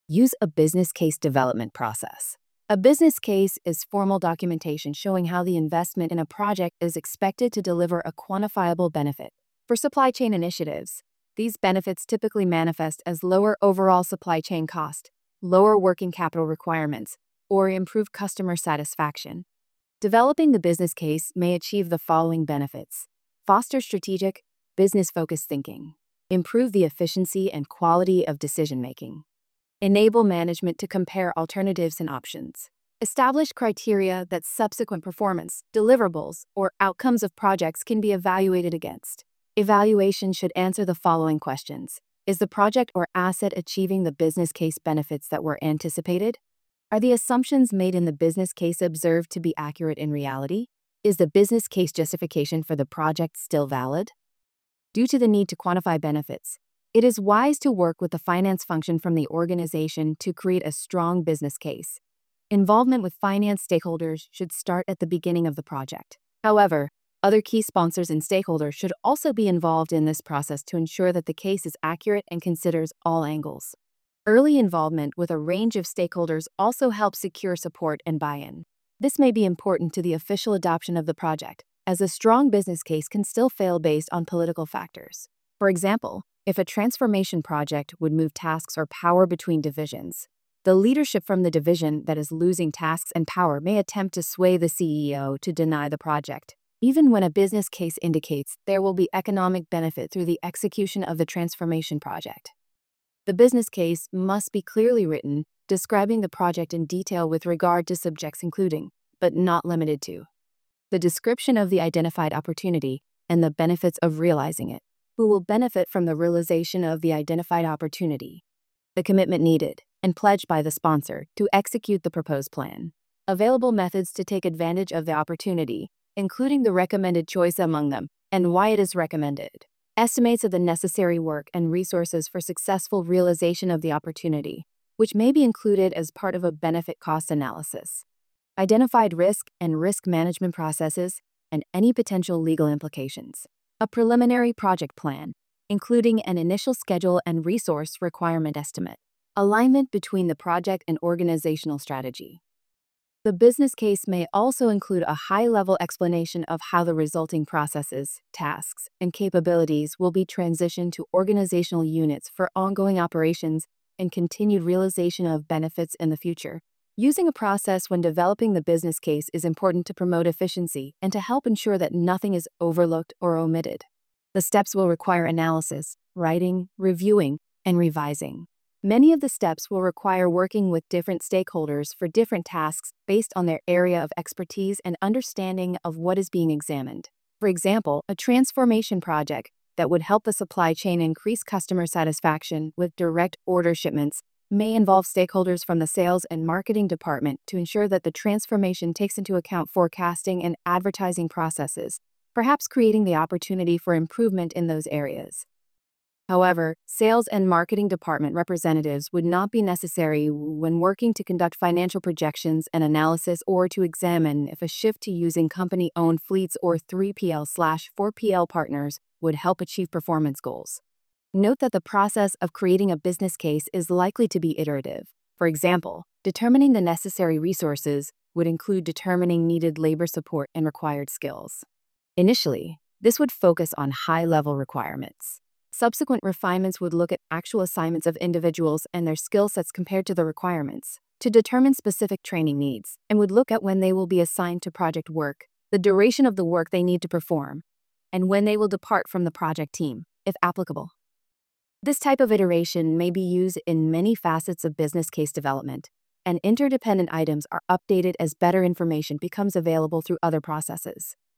Use a business case development process. A business case is formal documentation showing how the investment in a project is expected to deliver a quantifiable benefit. For supply chain initiatives, these benefits typically manifest as lower overall supply chain cost, lower working capital requirements, or improved customer satisfaction. Developing the business case may achieve the following benefits: foster strategic, business-focused thinking, improve the efficiency and quality of decision-making, enable management to compare alternatives and options, establish criteria that subsequent performance, deliverables, or outcomes of projects can be evaluated against. Evaluation should answer the following questions: is the project or asset achieving the business case benefits that were anticipated? Are the assumptions made in the business case observed to be accurate in reality? Is the business case justification for the project still valid? Due to the need to quantify benefits, it is wise to work with the finance function from the organization to create a strong business case. Involvement with finance stakeholders should start at the beginning of the project. However, other key sponsors and stakeholders should also be involved in this process to ensure that the case is accurate and considers all angles. Early involvement with a range of stakeholders also helps secure support and buy-in. This may be important to the official adoption of the project, as a strong business case can still fail based on political factors. For example, if a transformation project would move tasks or power between divisions, the leadership from the division that is losing tasks and power may attempt to sway the CEO to deny the project, even when a business case indicates there will be economic benefit through the execution of the transformation project. The business case must be clearly written, describing the project in detail with regard to subjects including, but not limited to, the description of the identified opportunity and the benefits of realizing it, who will benefit from the realization of the identified opportunity, the commitment needed and pledged by the sponsor to execute the proposed plan, available methods to take advantage of the opportunity, including the recommended choice among them and why it is recommended, estimates of the necessary work and resources for successful realization of the opportunity, which may be included as part of a benefit-cost analysis, identified risk and risk management processes, and any potential legal implications, a preliminary project plan, including an initial schedule and resource requirement estimate, alignment between the project and organizational strategy. The business case may also include a high-level explanation of how the resulting processes, tasks, and capabilities will be transitioned to organizational units for ongoing operations and continued realization of benefits in the future. Using a process when developing the business case is important to promote efficiency and to help ensure that nothing is overlooked or omitted. The steps will require analysis, writing, reviewing, and revising. Many of the steps will require working with different stakeholders for different tasks based on their area of expertise and understanding of what is being examined. For example, a transformation project that would help the supply chain increase customer satisfaction with direct order shipments may involve stakeholders from the sales and marketing department to ensure that the transformation takes into account forecasting and advertising processes, perhaps creating the opportunity for improvement in those areas. However, sales and marketing department representatives would not be necessary when working to conduct financial projections and analysis or to examine if a shift to using company-owned fleets or 3PL/4PL partners would help achieve performance goals. Note that the process of creating a business case is likely to be iterative. For example, determining the necessary resources would include determining needed labor support and required skills. Initially, this would focus on high-level requirements. Subsequent refinements would look at actual assignments of individuals and their skill sets compared to the requirements to determine specific training needs, and would look at when they will be assigned to project work, the duration of the work they need to perform, and when they will depart from the project team, if applicable. This type of iteration may be used in many facets of business case development, and interdependent items are updated as better information becomes available through other processes.